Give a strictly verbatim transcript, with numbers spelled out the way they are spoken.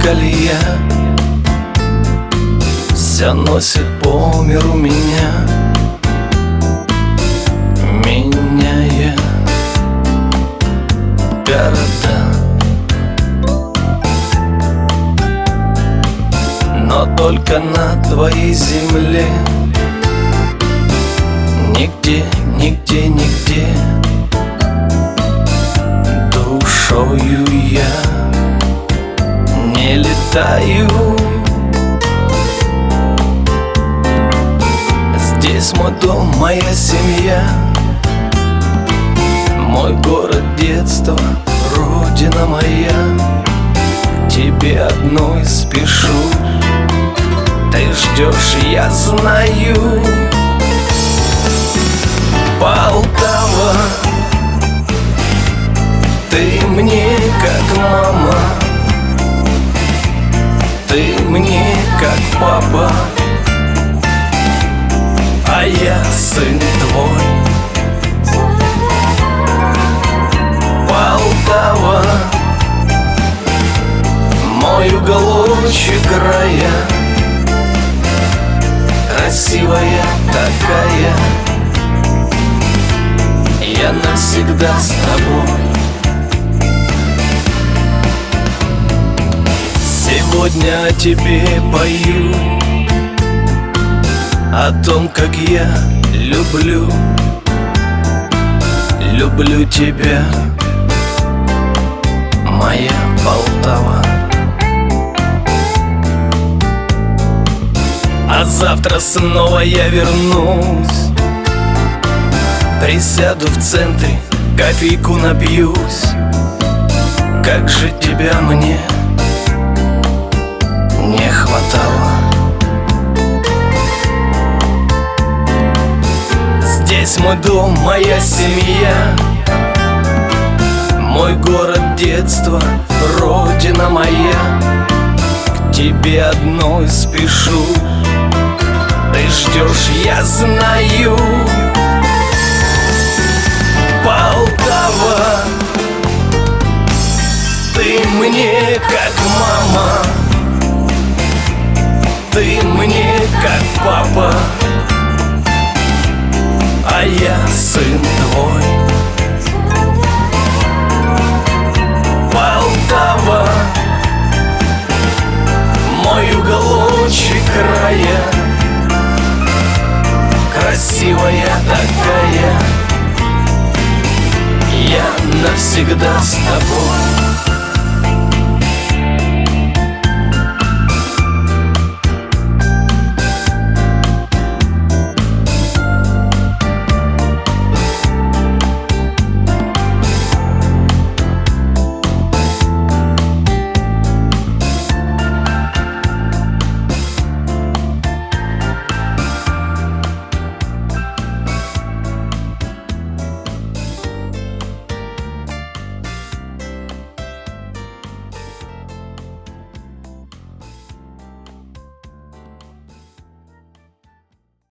колея все носит по миру меня, меняя города. Но только на твоей земле нигде, нигде, нигде душою я не летаю. Здесь мой дом, моя семья, мой город детства, родина моя. К тебе одной спешу, ты ждешь, я знаю. Полтава, ты мне как мама, ты мне как папа, а я сын твой. Полтава, мой уголочек края, красивая такая, я навсегда с тобой. Сегодня о тебе пою, о том, как я люблю, люблю тебя, моя Полтава. А завтра снова я вернусь, присяду в центре, кофейку напьюсь. Как же тебя мне не хватало. Здесь мой дом, моя семья, мой город детства, родина моя. К тебе одной спешу, ты ждешь, я знаю. Полтава, ты мне как мама, ты мне как папа, а я сын твой. Полтава, мой уголочек края, красивая такая, я навсегда с тобой.